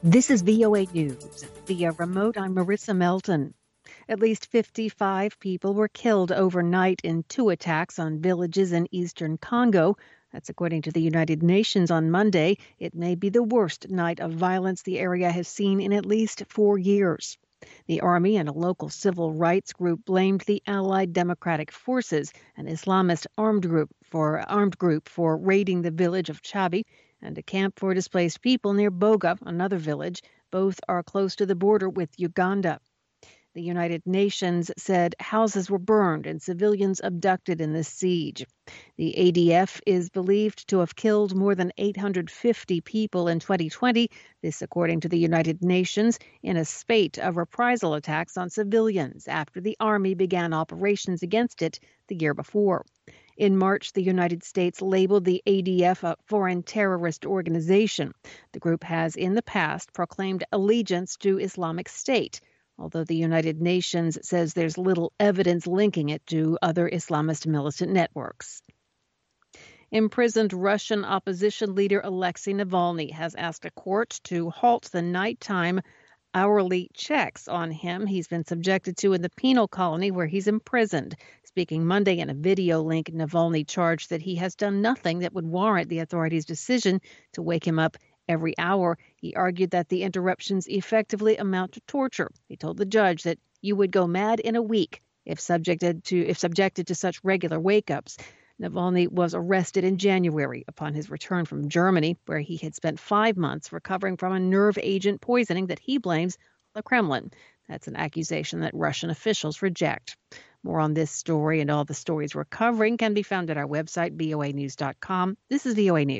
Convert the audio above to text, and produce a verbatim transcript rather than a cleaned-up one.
This is V O A News. Via remote, I'm Marissa Melton. At least fifty-five people were killed overnight in two attacks on villages in eastern Congo. That's according to the United Nations on Monday. It may be the worst night of violence the area has seen in at least four years. The army and a local civil rights group blamed the Allied Democratic Forces, an Islamist armed group, for armed group for raiding the village of Chabi and a camp for displaced people near Boga, another village. Both are close to the border with Uganda. The United Nations said houses were burned and civilians abducted in this siege. The A D F is believed to have killed more than eight hundred fifty people in twenty twenty, this according to the United Nations, in a spate of reprisal attacks on civilians after the army began operations against it the year before. In March, the United States labeled the A D F a foreign terrorist organization. The group has in the past proclaimed allegiance to Islamic State, although the United Nations says there's little evidence linking it to other Islamist militant networks. Imprisoned Russian opposition leader Alexei Navalny has asked a court to halt the nighttime hourly checks on him he's been subjected to in the penal colony where he's imprisoned. Speaking Monday in a video link, Navalny charged that he has done nothing that would warrant the authorities' decision to wake him up every hour. He argued that the interruptions effectively amount to torture. He told the judge that you would go mad in a week if subjected to if subjected to such regular wake-ups. Navalny was arrested in January upon his return from Germany, where he had spent five months recovering from a nerve agent poisoning that he blames on the Kremlin. That's an accusation that Russian officials reject. More on this story and all the stories we're covering can be found at our website, V O A news dot com. This is V O A News.